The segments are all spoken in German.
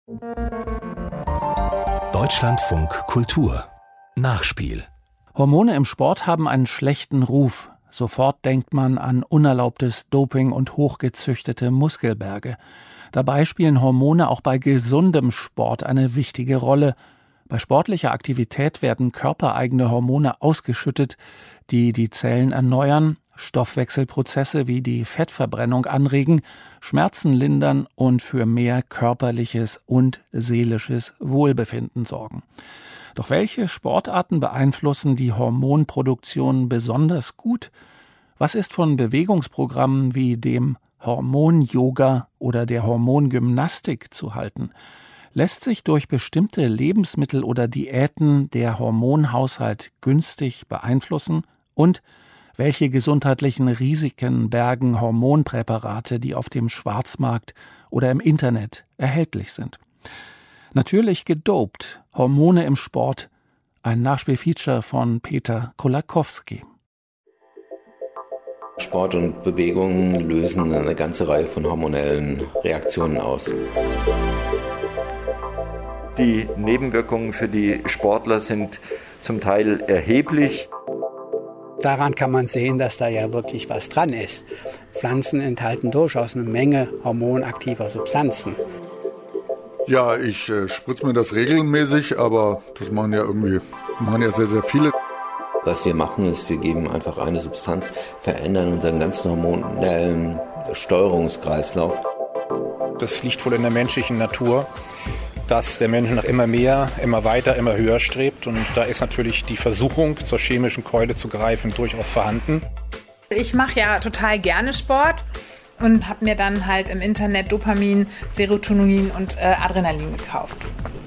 Deutschlandfunk Kultur Nachspiel. Hormone im Sport haben einen schlechten Ruf. Sofort denkt man an unerlaubtes Doping und hochgezüchtete Muskelberge. Dabei spielen Hormone auch bei gesundem Sport eine wichtige Rolle. Bei sportlicher Aktivität werden körpereigene Hormone ausgeschüttet, die die Zellen erneuern, Stoffwechselprozesse wie die Fettverbrennung anregen, Schmerzen lindern und für mehr körperliches und seelisches Wohlbefinden sorgen. Doch welche Sportarten beeinflussen die Hormonproduktion besonders gut? Was ist von Bewegungsprogrammen wie dem Hormon-Yoga oder der Hormongymnastik zu halten? Lässt sich durch bestimmte Lebensmittel oder Diäten der Hormonhaushalt günstig beeinflussen? Und welche gesundheitlichen Risiken bergen Hormonpräparate, die auf dem Schwarzmarkt oder im Internet erhältlich sind? Natürlich gedopt, Hormone im Sport, ein Nachspielfeature von Peter Kolakowski. Sport und Bewegung lösen eine ganze Reihe von hormonellen Reaktionen aus. Die Nebenwirkungen für die Sportler sind zum Teil erheblich. Daran kann man sehen, dass da ja wirklich was dran ist. Pflanzen enthalten durchaus eine Menge hormonaktiver Substanzen. Ja, ich spritze mir das regelmäßig, aber das machen ja sehr, sehr viele. Was wir machen, ist, wir geben einfach eine Substanz, verändern unseren ganzen hormonellen Steuerungskreislauf. Das liegt wohl in der menschlichen Natur, dass der Mensch nach immer mehr, immer weiter, immer höher strebt. Und da ist natürlich die Versuchung, zur chemischen Keule zu greifen, durchaus vorhanden. Ich mache ja total gerne Sport und habe mir dann halt im Internet Dopamin, Serotonin und Adrenalin gekauft.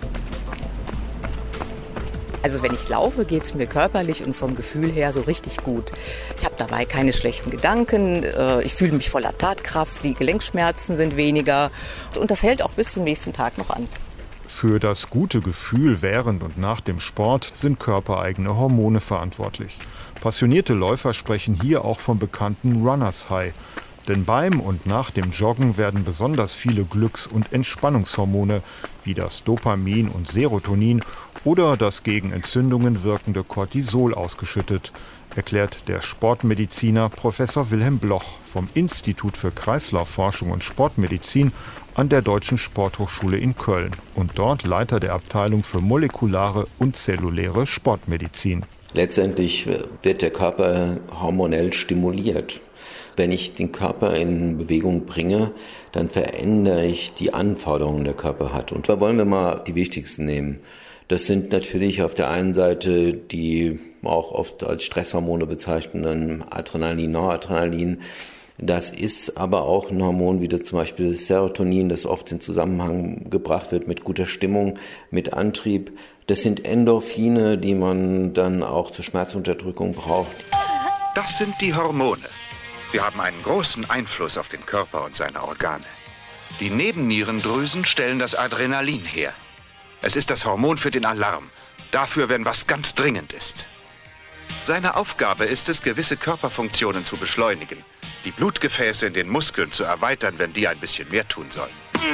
Also wenn ich laufe, geht es mir körperlich und vom Gefühl her so richtig gut. Ich habe dabei keine schlechten Gedanken, ich fühle mich voller Tatkraft, die Gelenkschmerzen sind weniger und das hält auch bis zum nächsten Tag noch an. Für das gute Gefühl während und nach dem Sport sind körpereigene Hormone verantwortlich. Passionierte Läufer sprechen hier auch vom bekannten Runners High. Denn beim und nach dem Joggen werden besonders viele Glücks- und Entspannungshormone wie das Dopamin und Serotonin oder das gegen Entzündungen wirkende Cortisol ausgeschüttet, erklärt der Sportmediziner Professor Wilhelm Bloch vom Institut für Kreislaufforschung und Sportmedizin an der Deutschen Sporthochschule in Köln und dort Leiter der Abteilung für molekulare und zelluläre Sportmedizin. Letztendlich wird der Körper hormonell stimuliert. Wenn ich den Körper in Bewegung bringe, dann verändere ich die Anforderungen, die der Körper hat. Und da wollen wir mal die wichtigsten nehmen. Das sind natürlich auf der einen Seite die auch oft als Stresshormone bezeichneten Adrenalin, Noradrenalin. Das ist aber auch ein Hormon wie zum Beispiel das Serotonin, das oft in Zusammenhang gebracht wird mit guter Stimmung, mit Antrieb. Das sind Endorphine, die man dann auch zur Schmerzunterdrückung braucht. Das sind die Hormone. Sie haben einen großen Einfluss auf den Körper und seine Organe. Die Nebennierendrüsen stellen das Adrenalin her. Es ist das Hormon für den Alarm, dafür, wenn was ganz dringend ist. Seine Aufgabe ist es, gewisse Körperfunktionen zu beschleunigen, die Blutgefäße in den Muskeln zu erweitern, wenn die ein bisschen mehr tun sollen.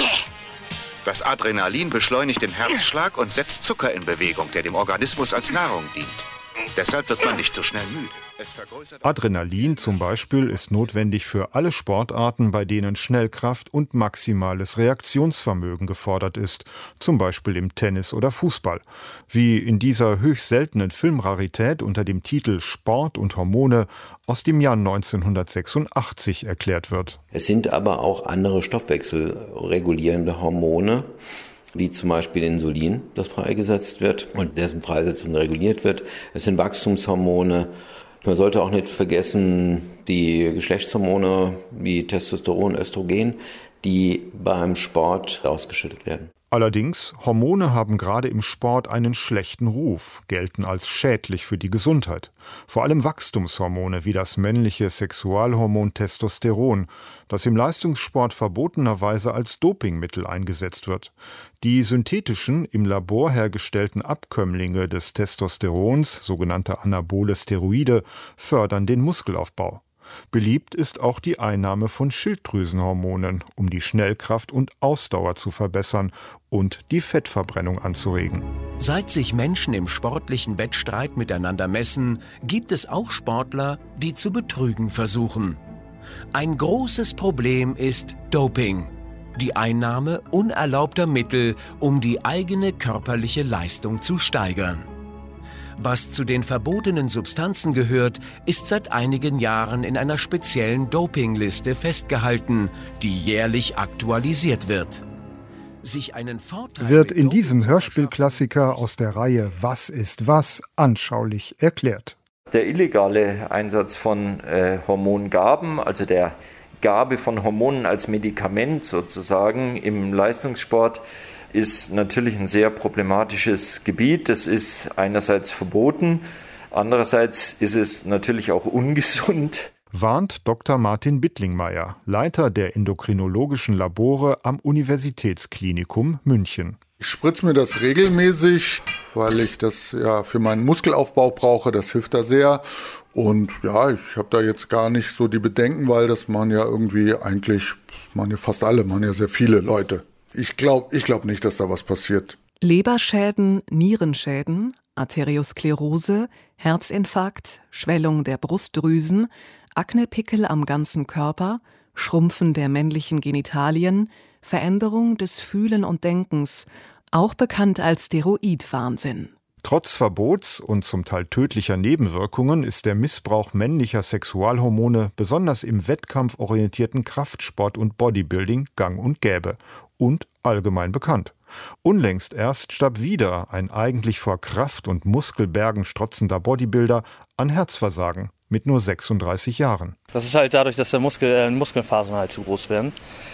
Das Adrenalin beschleunigt den Herzschlag und setzt Zucker in Bewegung, der dem Organismus als Nahrung dient. Deshalb wird man nicht so schnell müde. Adrenalin zum Beispiel ist notwendig für alle Sportarten, bei denen Schnellkraft und maximales Reaktionsvermögen gefordert ist, zum Beispiel im Tennis oder Fußball. Wie in dieser höchst seltenen Filmrarität unter dem Titel Sport und Hormone aus dem Jahr 1986 erklärt wird. Es sind aber auch andere stoffwechselregulierende Hormone, wie zum Beispiel Insulin, das freigesetzt wird und dessen Freisetzung reguliert wird. Es sind Wachstumshormone. Man sollte auch nicht vergessen, die Geschlechtshormone wie Testosteron, Östrogen, die beim Sport ausgeschüttet werden. Allerdings, Hormone haben gerade im Sport einen schlechten Ruf, gelten als schädlich für die Gesundheit. Vor allem Wachstumshormone wie das männliche Sexualhormon Testosteron, das im Leistungssport verbotenerweise als Dopingmittel eingesetzt wird. Die synthetischen, im Labor hergestellten Abkömmlinge des Testosterons, sogenannte anabole Steroide, fördern den Muskelaufbau. Beliebt ist auch die Einnahme von Schilddrüsenhormonen, um die Schnellkraft und Ausdauer zu verbessern und die Fettverbrennung anzuregen. Seit sich Menschen im sportlichen Wettstreit miteinander messen, gibt es auch Sportler, die zu betrügen versuchen. Ein großes Problem ist Doping. Die Einnahme unerlaubter Mittel, um die eigene körperliche Leistung zu steigern. Was zu den verbotenen Substanzen gehört, ist seit einigen Jahren in einer speziellen Dopingliste festgehalten, die jährlich aktualisiert wird. Wird in diesem Hörspielklassiker aus der Reihe Was ist was anschaulich erklärt. Der illegale Einsatz von Hormongaben, also der Gabe von Hormonen als Medikament sozusagen im Leistungssport, ist natürlich ein sehr problematisches Gebiet. Das ist einerseits verboten, andererseits ist es natürlich auch ungesund. Warnt Dr. Martin Bittlingmeier, Leiter der endokrinologischen Labore am Universitätsklinikum München. Ich spritze mir das regelmäßig, weil ich das ja für meinen Muskelaufbau brauche. Das hilft da sehr. Und ja, ich habe da jetzt gar nicht so die Bedenken, weil das machen ja irgendwie eigentlich, machen ja fast alle, machen ja sehr viele Leute. Ich glaub nicht, dass da was passiert. Leberschäden, Nierenschäden, Arteriosklerose, Herzinfarkt, Schwellung der Brustdrüsen, Aknepickel am ganzen Körper, Schrumpfen der männlichen Genitalien, Veränderung des Fühlen und Denkens, auch bekannt als Steroidwahnsinn. Trotz Verbots und zum Teil tödlicher Nebenwirkungen ist der Missbrauch männlicher Sexualhormone besonders im wettkampforientierten Kraftsport und Bodybuilding gang und gäbe und allgemein bekannt. Unlängst erst starb wieder ein eigentlich vor Kraft- und Muskelbergen strotzender Bodybuilder an Herzversagen mit nur 36 Jahren. Das ist halt dadurch, dass der Muskelfasern halt zu groß werden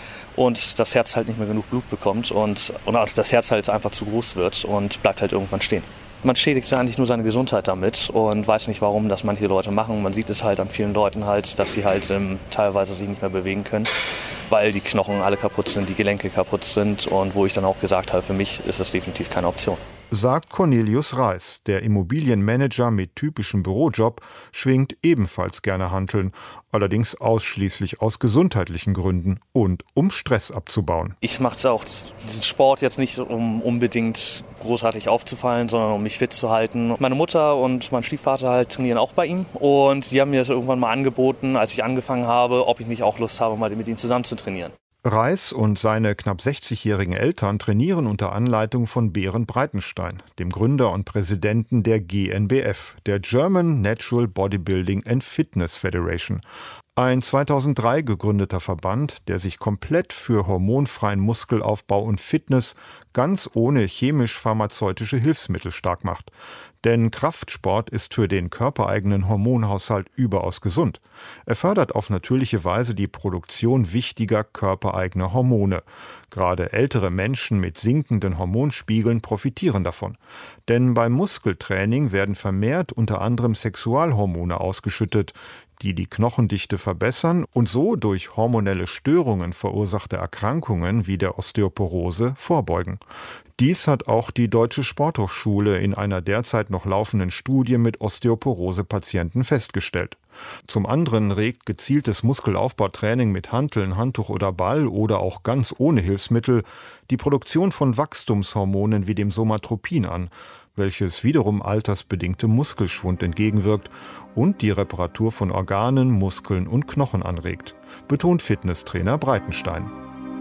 und das Herz halt nicht mehr genug Blut bekommt und das Herz halt einfach zu groß wird und bleibt halt irgendwann stehen. Man schädigt eigentlich nur seine Gesundheit damit und weiß nicht, warum das manche Leute machen. Man sieht es halt an vielen Leuten halt, dass sie halt teilweise sich nicht mehr bewegen können, weil die Knochen alle kaputt sind, die Gelenke kaputt sind und wo ich dann auch gesagt habe, für mich ist das definitiv keine Option. Sagt Cornelius Reis, der Immobilienmanager mit typischem Bürojob, schwingt ebenfalls gerne Hanteln, allerdings ausschließlich aus gesundheitlichen Gründen und um Stress abzubauen. Ich mache auch diesen Sport jetzt nicht, um unbedingt großartig aufzufallen, sondern um mich fit zu halten. Meine Mutter und mein Stiefvater halt trainieren auch bei ihm und sie haben mir das irgendwann mal angeboten, als ich angefangen habe, ob ich nicht auch Lust habe, mal mit ihm zusammen zu trainieren. Reis und seine knapp 60-jährigen Eltern trainieren unter Anleitung von Berend Breitenstein, dem Gründer und Präsidenten der GNBF, der German Natural Bodybuilding and Fitness Federation. Ein 2003 gegründeter Verband, der sich komplett für hormonfreien Muskelaufbau und Fitness ganz ohne chemisch-pharmazeutische Hilfsmittel stark macht. Denn Kraftsport ist für den körpereigenen Hormonhaushalt überaus gesund. Er fördert auf natürliche Weise die Produktion wichtiger körpereigener Hormone. Gerade ältere Menschen mit sinkenden Hormonspiegeln profitieren davon. Denn beim Muskeltraining werden vermehrt unter anderem Sexualhormone ausgeschüttet, die die Knochendichte verbessern und so durch hormonelle Störungen verursachte Erkrankungen wie der Osteoporose vorbeugen. Dies hat auch die Deutsche Sporthochschule in einer derzeit noch laufenden Studie mit Osteoporose-Patienten festgestellt. Zum anderen regt gezieltes Muskelaufbautraining mit Hanteln, Handtuch oder Ball oder auch ganz ohne Hilfsmittel die Produktion von Wachstumshormonen wie dem Somatropin an, welches wiederum altersbedingtem Muskelschwund entgegenwirkt und die Reparatur von Organen, Muskeln und Knochen anregt, betont Fitnesstrainer Breitenstein.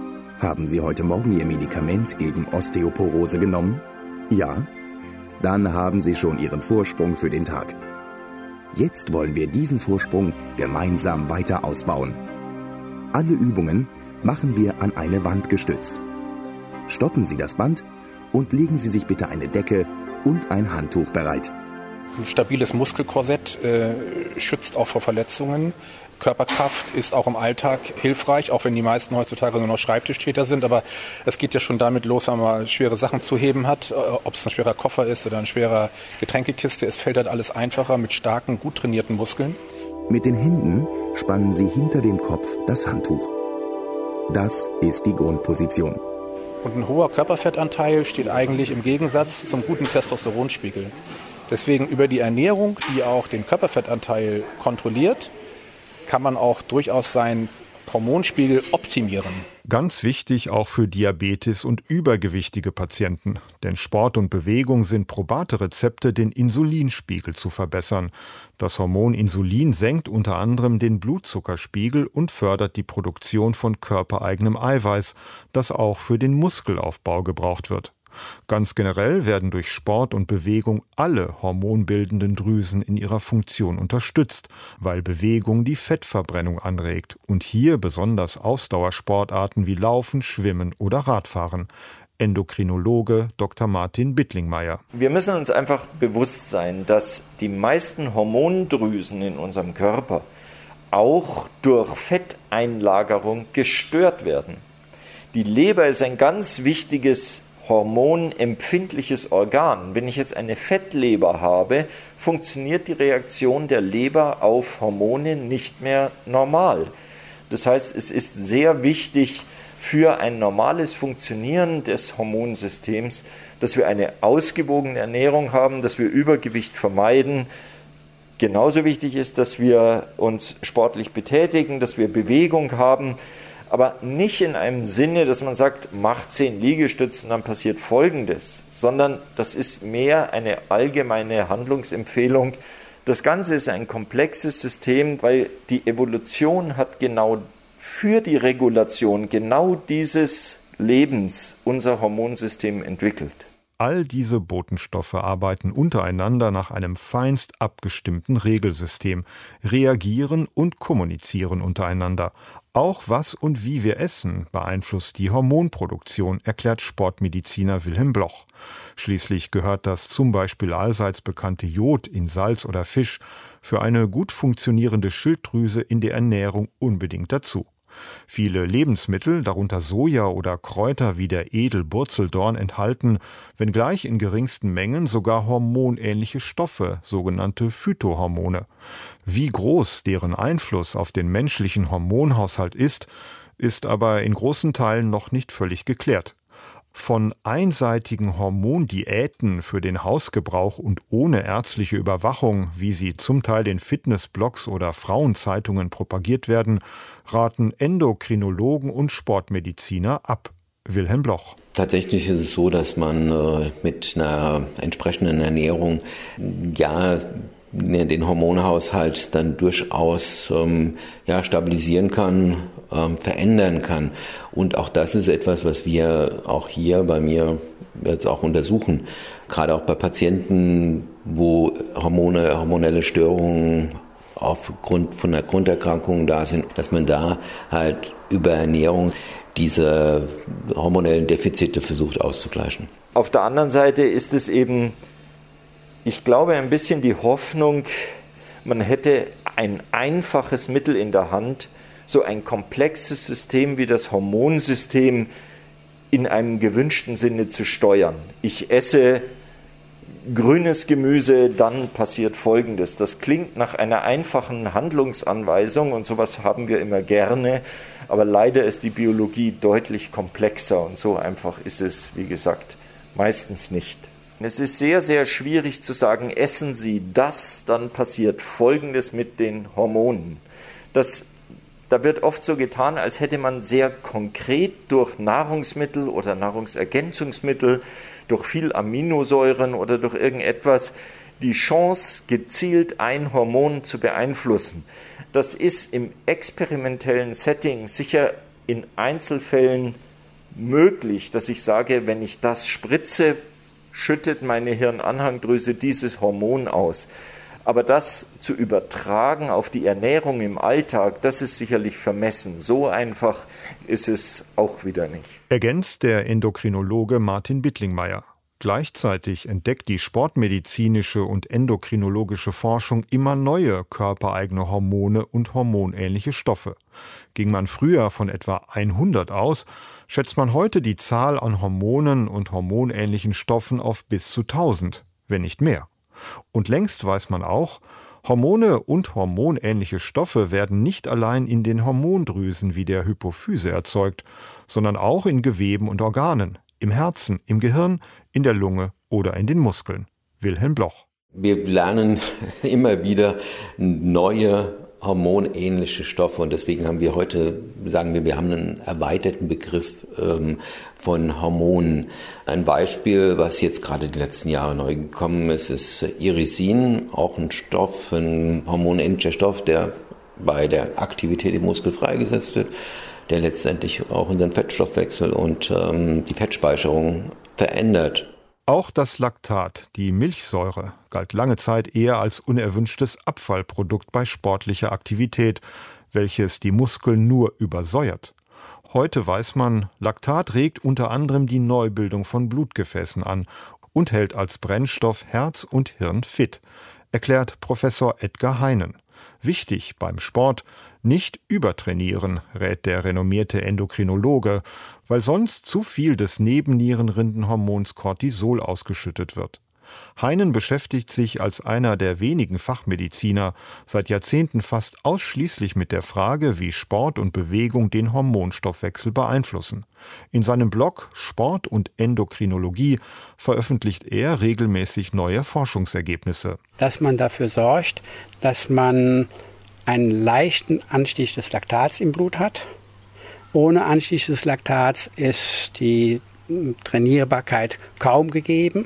Haben Sie heute Morgen Ihr Medikament gegen Osteoporose genommen? Ja? Dann haben Sie schon Ihren Vorsprung für den Tag. Jetzt wollen wir diesen Vorsprung gemeinsam weiter ausbauen. Alle Übungen machen wir an eine Wand gestützt. Stoppen Sie das Band und legen Sie sich bitte eine Decke und ein Handtuch bereit. Ein stabiles Muskelkorsett schützt auch vor Verletzungen. Körperkraft ist auch im Alltag hilfreich, auch wenn die meisten heutzutage nur noch Schreibtischtäter sind. Aber es geht ja schon damit los, wenn man schwere Sachen zu heben hat. Ob es ein schwerer Koffer ist oder ein schwerer Getränkekiste, es fällt halt alles einfacher mit starken, gut trainierten Muskeln. Mit den Händen spannen Sie hinter dem Kopf das Handtuch. Das ist die Grundposition. Und ein hoher Körperfettanteil steht eigentlich im Gegensatz zum guten Testosteronspiegel. Deswegen über die Ernährung, die auch den Körperfettanteil kontrolliert, kann man auch durchaus seinen Hormonspiegel optimieren. Ganz wichtig auch für Diabetes und übergewichtige Patienten. Denn Sport und Bewegung sind probate Rezepte, den Insulinspiegel zu verbessern. Das Hormon Insulin senkt unter anderem den Blutzuckerspiegel und fördert die Produktion von körpereigenem Eiweiß, das auch für den Muskelaufbau gebraucht wird. Ganz generell werden durch Sport und Bewegung alle hormonbildenden Drüsen in ihrer Funktion unterstützt, weil Bewegung die Fettverbrennung anregt und hier besonders Ausdauersportarten wie Laufen, Schwimmen oder Radfahren. Endokrinologe Dr. Martin Bittlingmeier. Wir müssen uns einfach bewusst sein, dass die meisten Hormondrüsen in unserem Körper auch durch Fetteinlagerung gestört werden. Die Leber ist ein ganz wichtiges hormonempfindliches Organ. Wenn ich jetzt eine Fettleber habe, funktioniert die Reaktion der Leber auf Hormone nicht mehr normal. Das heißt, es ist sehr wichtig für ein normales Funktionieren des Hormonsystems, dass wir eine ausgewogene Ernährung haben, dass wir Übergewicht vermeiden. Genauso wichtig ist, dass wir uns sportlich betätigen, dass wir Bewegung haben, aber nicht in einem Sinne, dass man sagt, macht 10 Liegestützen, dann passiert Folgendes, sondern das ist mehr eine allgemeine Handlungsempfehlung. Das Ganze ist ein komplexes System, weil die Evolution hat genau für die Regulation genau dieses Lebens unser Hormonsystem entwickelt. All diese Botenstoffe arbeiten untereinander nach einem feinst abgestimmten Regelsystem, reagieren und kommunizieren untereinander. Auch was und wie wir essen beeinflusst die Hormonproduktion, erklärt Sportmediziner Wilhelm Bloch. Schließlich gehört das zum Beispiel allseits bekannte Jod in Salz oder Fisch für eine gut funktionierende Schilddrüse in der Ernährung unbedingt dazu. Viele Lebensmittel, darunter Soja oder Kräuter wie der Edelburzeldorn, enthalten, wenngleich in geringsten Mengen, sogar hormonähnliche Stoffe, sogenannte Phytohormone. Wie groß deren Einfluss auf den menschlichen Hormonhaushalt ist aber in großen Teilen noch nicht völlig geklärt. Von einseitigen Hormondiäten für den Hausgebrauch und ohne ärztliche Überwachung, wie sie zum Teil in Fitnessblogs oder Frauenzeitungen propagiert werden, raten Endokrinologen und Sportmediziner ab. Wilhelm Bloch. Tatsächlich ist es so, dass man mit einer entsprechenden Ernährung den Hormonhaushalt dann durchaus stabilisieren kann, verändern kann. Und auch das ist etwas, was wir auch hier bei mir jetzt auch untersuchen. Gerade auch bei Patienten, wo hormonelle Störungen aufgrund von einer Grunderkrankung da sind, dass man da halt über Ernährung diese hormonellen Defizite versucht auszugleichen. Auf der anderen Seite ist es eben, ich glaube, ein bisschen die Hoffnung, man hätte ein einfaches Mittel in der Hand, so ein komplexes System wie das Hormonsystem in einem gewünschten Sinne zu steuern. Ich esse grünes Gemüse, dann passiert Folgendes. Das klingt nach einer einfachen Handlungsanweisung und sowas haben wir immer gerne, aber leider ist die Biologie deutlich komplexer und so einfach ist es, wie gesagt, meistens nicht. Es ist sehr, sehr schwierig zu sagen, essen Sie das, dann passiert Folgendes mit den Hormonen. Da wird oft so getan, als hätte man sehr konkret durch Nahrungsmittel oder Nahrungsergänzungsmittel, durch viel Aminosäuren oder durch irgendetwas die Chance, gezielt ein Hormon zu beeinflussen. Das ist im experimentellen Setting sicher in Einzelfällen möglich, dass ich sage, wenn ich das spritze, schüttet meine Hirnanhangdrüse dieses Hormon aus. Aber das zu übertragen auf die Ernährung im Alltag, das ist sicherlich vermessen. So einfach ist es auch wieder nicht. Ergänzt der Endokrinologe Martin Bittlingmeier. Gleichzeitig entdeckt die sportmedizinische und endokrinologische Forschung immer neue körpereigene Hormone und hormonähnliche Stoffe. Ging man früher von etwa 100 aus, schätzt man heute die Zahl an Hormonen und hormonähnlichen Stoffen auf bis zu 1000, wenn nicht mehr. Und längst weiß man auch, Hormone und hormonähnliche Stoffe werden nicht allein in den Hormondrüsen wie der Hypophyse erzeugt, sondern auch in Geweben und Organen, im Herzen, im Gehirn, in der Lunge oder in den Muskeln. Wilhelm Bloch. Wir lernen immer wieder neue hormonähnliche Stoffe und deswegen haben wir heute, sagen wir haben einen erweiterten Begriff von Hormonen. Ein Beispiel, was jetzt gerade die letzten Jahre neu gekommen ist, ist Irisin, auch ein Stoff, ein hormonähnlicher Stoff, der bei der Aktivität im Muskel freigesetzt wird, der letztendlich auch unseren Fettstoffwechsel und die Fettspeicherung verändert. Auch das Laktat, die Milchsäure, galt lange Zeit eher als unerwünschtes Abfallprodukt bei sportlicher Aktivität, welches die Muskeln nur übersäuert. Heute weiß man, Laktat regt unter anderem die Neubildung von Blutgefäßen an und hält als Brennstoff Herz und Hirn fit, erklärt Professor Edgar Heinen. Wichtig beim Sport: nicht übertrainieren, rät der renommierte Endokrinologe, weil sonst zu viel des Nebennierenrindenhormons Cortisol ausgeschüttet wird. Heinen beschäftigt sich als einer der wenigen Fachmediziner seit Jahrzehnten fast ausschließlich mit der Frage, wie Sport und Bewegung den Hormonstoffwechsel beeinflussen. In seinem Blog Sport und Endokrinologie veröffentlicht er regelmäßig neue Forschungsergebnisse. Dass man dafür sorgt, dass man einen leichten Anstieg des Laktats im Blut hat. Ohne Anstieg des Laktats ist die Trainierbarkeit kaum gegeben.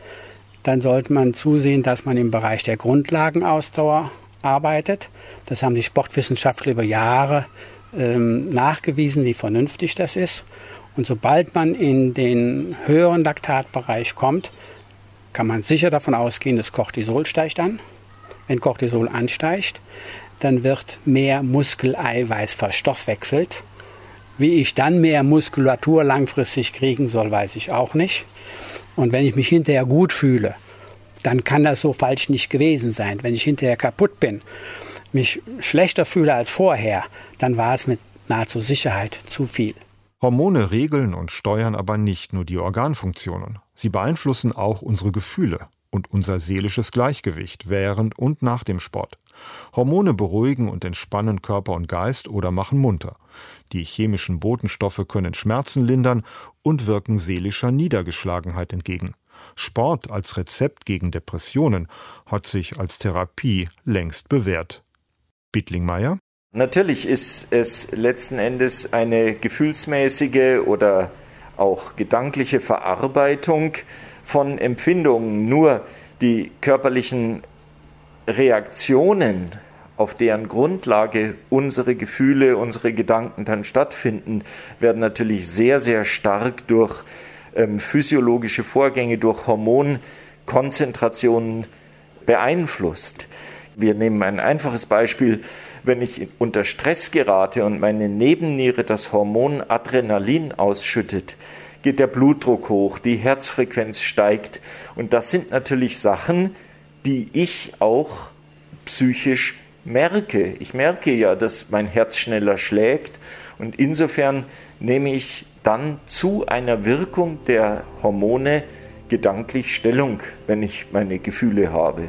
Dann sollte man zusehen, dass man im Bereich der Grundlagenausdauer arbeitet. Das haben die Sportwissenschaftler über Jahre nachgewiesen, wie vernünftig das ist. Und sobald man in den höheren Laktatbereich kommt, kann man sicher davon ausgehen, dass Cortisol steigt an. Wenn Cortisol ansteigt, dann wird mehr Muskeleiweiß verstoffwechselt. Wie ich dann mehr Muskulatur langfristig kriegen soll, weiß ich auch nicht. Und wenn ich mich hinterher gut fühle, dann kann das so falsch nicht gewesen sein. Wenn ich hinterher kaputt bin, mich schlechter fühle als vorher, dann war es mit nahezu Sicherheit zu viel. Hormone regeln und steuern aber nicht nur die Organfunktionen. Sie beeinflussen auch unsere Gefühle und unser seelisches Gleichgewicht während und nach dem Sport. Hormone beruhigen und entspannen Körper und Geist oder machen munter. Die chemischen Botenstoffe können Schmerzen lindern und wirken seelischer Niedergeschlagenheit entgegen. Sport als Rezept gegen Depressionen hat sich als Therapie längst bewährt. Bittlingmeier? Natürlich ist es letzten Endes eine gefühlsmäßige oder auch gedankliche Verarbeitung von Empfindungen. Nur die körperlichen Reaktionen, auf deren Grundlage unsere Gefühle, unsere Gedanken dann stattfinden, werden natürlich sehr, sehr stark durch physiologische Vorgänge, durch Hormonkonzentrationen beeinflusst. Wir nehmen ein einfaches Beispiel. Wenn ich unter Stress gerate und meine Nebenniere das Hormon Adrenalin ausschüttet, geht der Blutdruck hoch, die Herzfrequenz steigt. Und das sind natürlich Sachen, die ich auch psychisch merke. Ich merke ja, dass mein Herz schneller schlägt und insofern nehme ich dann zu einer Wirkung der Hormone gedanklich Stellung, wenn ich meine Gefühle habe.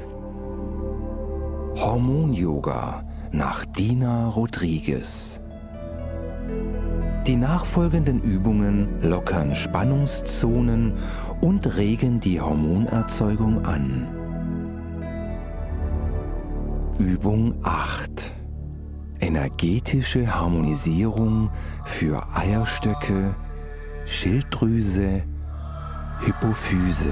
Hormon-Yoga nach Dina Rodriguez. Die nachfolgenden Übungen lockern Spannungszonen und regen die Hormonerzeugung an. Übung 8. Energetische Harmonisierung für Eierstöcke, Schilddrüse, Hypophyse.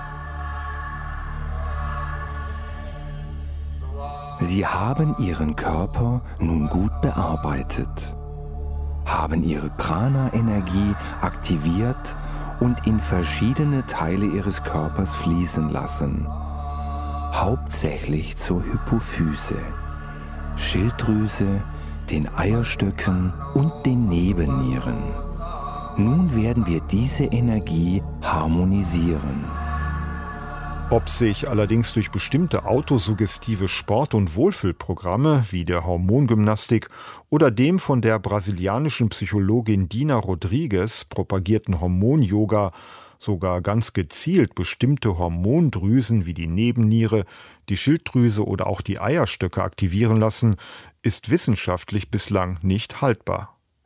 Sie haben Ihren Körper nun gut bearbeitet, haben Ihre Prana-Energie aktiviert und in verschiedene Teile Ihres Körpers fließen lassen. Hauptsächlich zur Hypophyse, Schilddrüse, den Eierstöcken und den Nebennieren. Nun werden wir diese Energie harmonisieren. Ob sich allerdings durch bestimmte autosuggestive Sport- und Wohlfühlprogramme wie der Hormongymnastik oder dem von der brasilianischen Psychologin Dina Rodriguez propagierten Hormon-Yoga sogar ganz gezielt bestimmte Hormondrüsen wie die Nebenniere, die Schilddrüse oder auch die Eierstöcke aktivieren lassen, ist wissenschaftlich bislang nicht haltbar.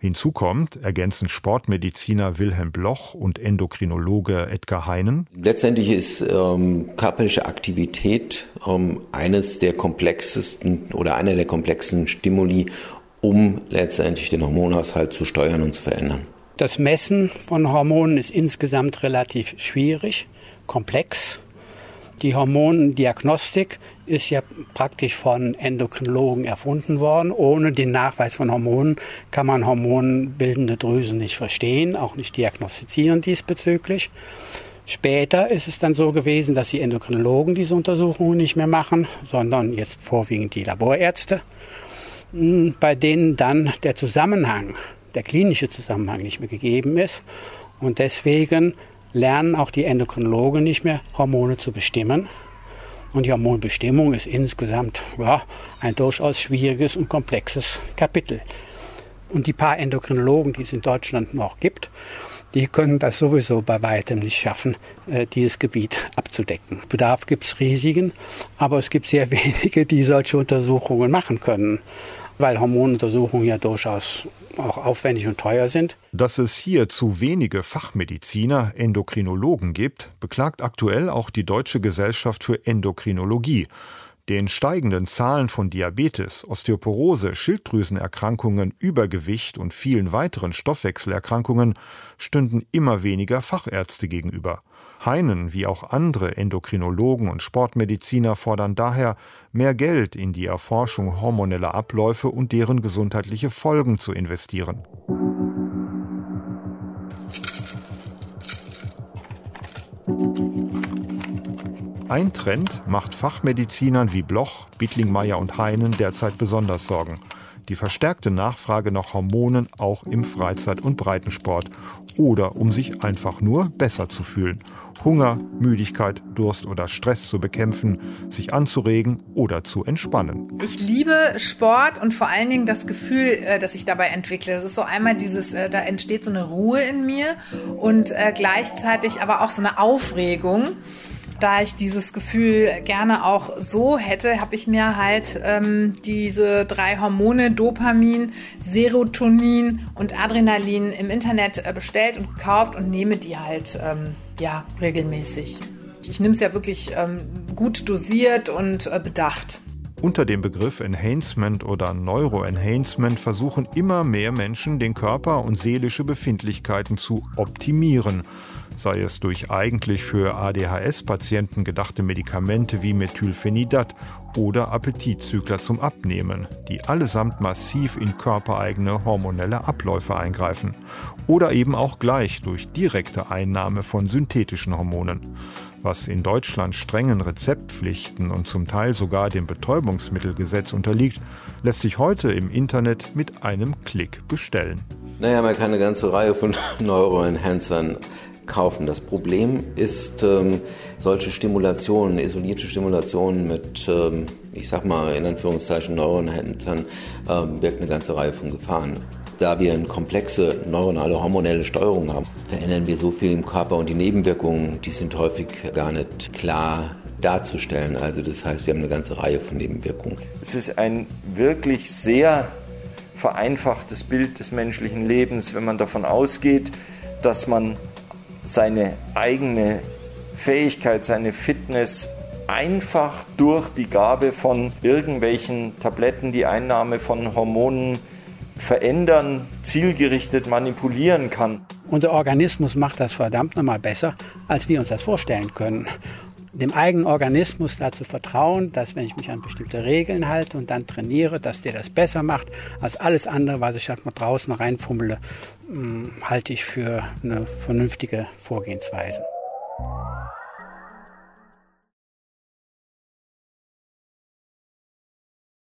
Hinzu kommt, ergänzen Sportmediziner Wilhelm Bloch und Endokrinologe Edgar Heinen: Letztendlich ist körperliche Aktivität eines der komplexesten oder einer der komplexen Stimuli, um letztendlich den Hormonhaushalt zu steuern und zu verändern. Das Messen von Hormonen ist insgesamt relativ schwierig, komplex. Die Hormondiagnostik ist ja praktisch von Endokrinologen erfunden worden. Ohne den Nachweis von Hormonen kann man hormonbildende Drüsen nicht verstehen, auch nicht diagnostizieren diesbezüglich. Später ist es dann so gewesen, dass die Endokrinologen diese Untersuchungen nicht mehr machen, sondern jetzt vorwiegend die Laborärzte, bei denen dann der klinische Zusammenhang nicht mehr gegeben ist. Und deswegen lernen auch die Endokrinologen nicht mehr, Hormone zu bestimmen. Und die Hormonbestimmung ist insgesamt ein durchaus schwieriges und komplexes Kapitel. Und die paar Endokrinologen, die es in Deutschland noch gibt, die können das sowieso bei weitem nicht schaffen, dieses Gebiet abzudecken. Bedarf gibt es riesigen, aber es gibt sehr wenige, die solche Untersuchungen machen können, weil Hormonuntersuchungen ja durchaus auch aufwendig und teuer sind. Dass es hier zu wenige Fachmediziner, Endokrinologen gibt, beklagt aktuell auch die Deutsche Gesellschaft für Endokrinologie. Den steigenden Zahlen von Diabetes, Osteoporose, Schilddrüsenerkrankungen, Übergewicht und vielen weiteren Stoffwechselerkrankungen stünden immer weniger Fachärzte gegenüber. Heinen wie auch andere Endokrinologen und Sportmediziner fordern daher, mehr Geld in die Erforschung hormoneller Abläufe und deren gesundheitliche Folgen zu investieren. Ein Trend macht Fachmedizinern wie Bloch, Bietlingmeier und Heinen derzeit besonders Sorgen: die verstärkte Nachfrage nach Hormonen auch im Freizeit- und Breitensport oder um sich einfach nur besser zu fühlen. Hunger, Müdigkeit, Durst oder Stress zu bekämpfen, sich anzuregen oder zu entspannen. Ich liebe Sport und vor allen Dingen das Gefühl, das ich dabei entwickle. Das ist so einmal da entsteht so eine Ruhe in mir und gleichzeitig aber auch so eine Aufregung. Da ich dieses Gefühl gerne auch so hätte, habe ich mir halt diese 3 Hormone, Dopamin, Serotonin und Adrenalin im Internet bestellt und gekauft und nehme die halt regelmäßig. Ich nehme es ja wirklich gut dosiert und bedacht. Unter dem Begriff Enhancement oder Neuroenhancement versuchen immer mehr Menschen, den Körper und seelische Befindlichkeiten zu optimieren. Sei es durch eigentlich für ADHS-Patienten gedachte Medikamente wie Methylphenidat oder Appetitzügler zum Abnehmen, die allesamt massiv in körpereigene hormonelle Abläufe eingreifen. Oder eben auch gleich durch direkte Einnahme von synthetischen Hormonen. Was in Deutschland strengen Rezeptpflichten und zum Teil sogar dem Betäubungsmittelgesetz unterliegt, lässt sich heute im Internet mit einem Klick bestellen. Man kann eine ganze Reihe von Neuroenhancern kaufen. Das Problem ist, solche Stimulationen, isolierte Stimulationen mit, ich sag mal in Anführungszeichen Neuroenhancern, birgt eine ganze Reihe von Gefahren. Da wir eine komplexe neuronale hormonelle Steuerung haben, verändern wir so viel im Körper und die Nebenwirkungen, die sind häufig gar nicht klar darzustellen. Also das heißt, wir haben eine ganze Reihe von Nebenwirkungen. Es ist ein wirklich sehr vereinfachtes Bild des menschlichen Lebens, wenn man davon ausgeht, dass man seine eigene Fähigkeit, seine Fitness einfach durch die Gabe von irgendwelchen Tabletten, die Einnahme von Hormonen verändern, zielgerichtet manipulieren kann. Unser Organismus macht das verdammt nochmal besser, als wir uns das vorstellen können. Dem eigenen Organismus dazu vertrauen, dass wenn ich mich an bestimmte Regeln halte und dann trainiere, dass der das besser macht als alles andere, was ich halt mal draußen reinfummele, halte ich für eine vernünftige Vorgehensweise.